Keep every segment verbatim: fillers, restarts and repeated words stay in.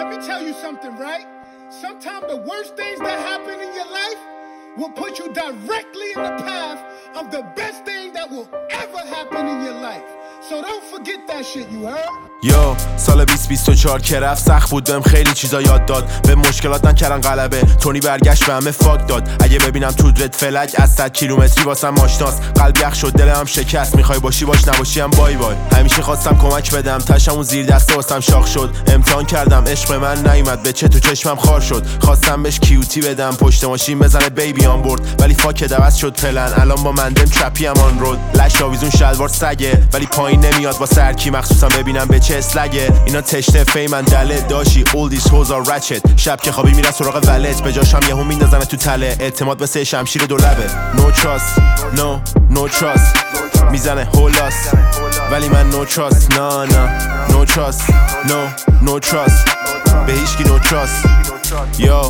Let me tell you something, right? Sometimes the worst things that happen in your life will put you directly in the path of the best thing that will ever happen in your life. So don't forget that shit, you heard? یا سال بیست بیست و چهار که رفت سخت بود بهم خیلی چیزا یاد داد به مشکلات نکردن غلبه تونی برگشت به همه فاک داد اگه ببینم تو رد فلک از صد کیلومتری واسم آشناس قلب یخ شد دلم شکست میخوای باشی باش نباشی هم بای بای همیشه خواستم کمک بدم تشم اون زیر دسته واسم شاخ شد امتحان کردم عشق من نیومد به چه تو چشمم خار شد خواستم بهش کیوتی بدم پشت ماشین بزنه بیبی آن برد ولی فاک دوست شد پلن الان با مندم چپی ام آن رود لش آویزون شلوار سگه ولی پایین نمیاد با سرکی مخصوصا ببینم به چه اسلگه اینا تشنه فیمن دله داشی all these hoes are ratchet شب که خوابی میره سراغ ولت به جاش هم یهو میندازنه تو تله اعتماد مثل شمشیر دو لبه no trust no no trust میزنه هولاس ولی من no trust نه نه no trust no no trust به هیچکی no trust yo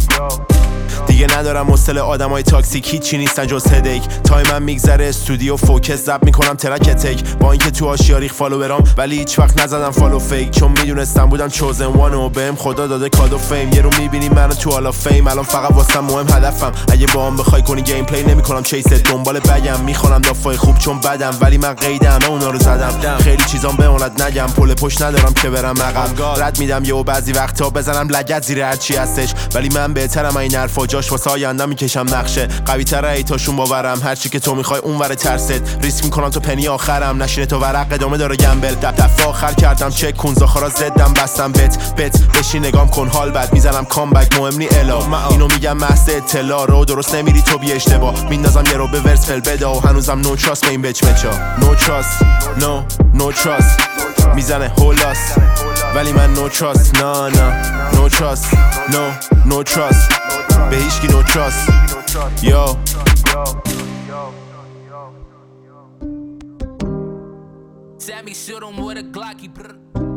دیگه ندارم مستل آدمای تاکسیک هیچی نیستن جز هدیک تایمم میگذره استودیو فوکس زب میکنم ترک تک با اینکه تو آشیاریخ فالوورام ولی هیچ وقت نزدم فالو فیک چون میدونستم بودم چوزن وان و بهم خدا داده کادو فیم یه رو میبینی منو تو حالا فیم الان فقط واسم مهم هدفم اگه با هم بخوای کنی گیم پلی نمیکنم چیس دنبال بگم میخونم دافای خوب چون بدم ولی من قید همه اونا رو زدم خیلی چیزام بماند نگم پل پشت ندارم که برم عقب رد میدم یهو بعضی وقتا بزنم لگد زیر هر چی هستش ولی من بهترم این حرفا جاش واسه آینده میکشم نقشه قوی تره ایتاشون باورم هرچی که تو میخوای اونور ترست ریسک میکنم تو پنی آخرم نشینه تو ورق ادامه داره گمبل دفعه آخر کردم چک کن زاخارا زدم بستم بت بت بشین نگام کن حال بد میزنم کامبک مهم نی الا اینو میگم مست اطلاع رو درست نمیری تو بی اشتباه میندازم یه رو به ورس فل بده و هنوزم نو تراست به این بچ مچا نو تراست نو نو تراست میزنه هولاس ولی من نو تراست نه نه نو تراست نو نو تراست به هیچکی نو تراست یو Sammy shoot him with a Glocky.